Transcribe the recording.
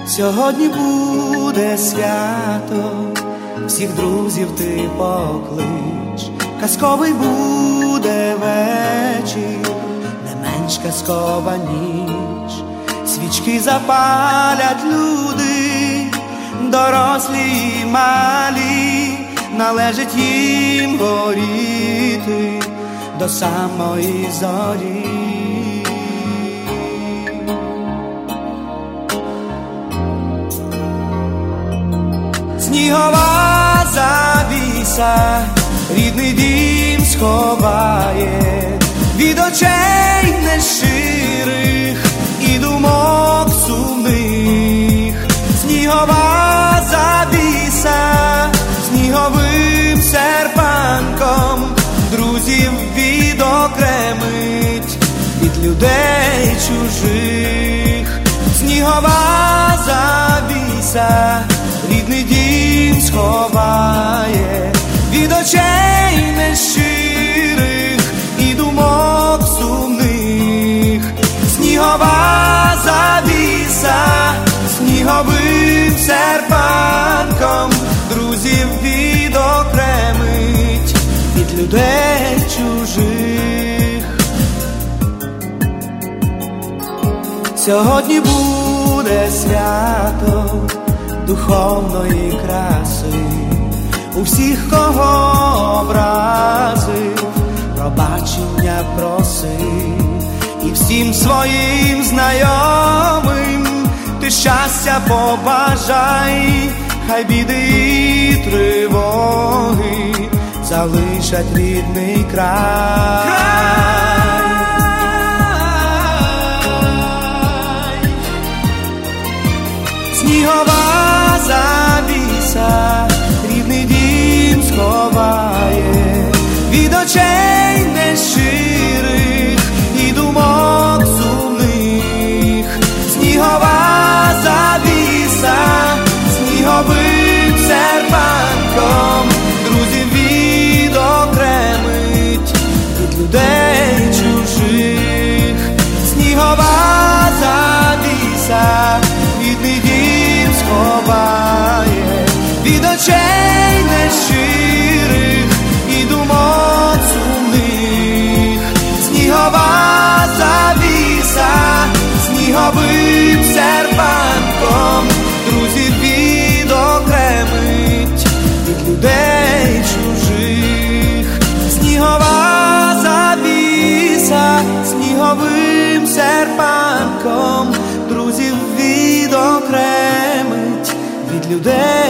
Сьогодні буде свято, всіх друзів ти поклич, казковий буде вечір, не менш казкова ніч. Свічки запалять люди, дорослі й малі, належить їм горіти до самої зорі. Снігова завіса рідний дім сховає від очей нещирих і думок сумних. Снігова завіса сніговим серпанком друзів відокремить від людей чужих. Снігова завіса рідний дім сховає від очей нещирих і думок сумних. Снігова завіса сніговим серпанком друзів відокремить від людей чужих. Сьогодні буде свято духовної краси, у всіх, кого образив, пробачення проси, і всім своїм знайомим ти щастя побажай. Хай біди і тривоги залишать рідний край. Снігова завіса рідний дім сховає від очей нещирих і думок сумних. Снігова завіса сніговим серпанком друзів відокремить від людей чужих. Снігова завіса рідний дім сховає від очей нещирих і думок сумних. Снігова завіса сніговим серпанком друзів відокремить від людей чужих. Снігова завіса сніговим серпанком друзів відокремить від людей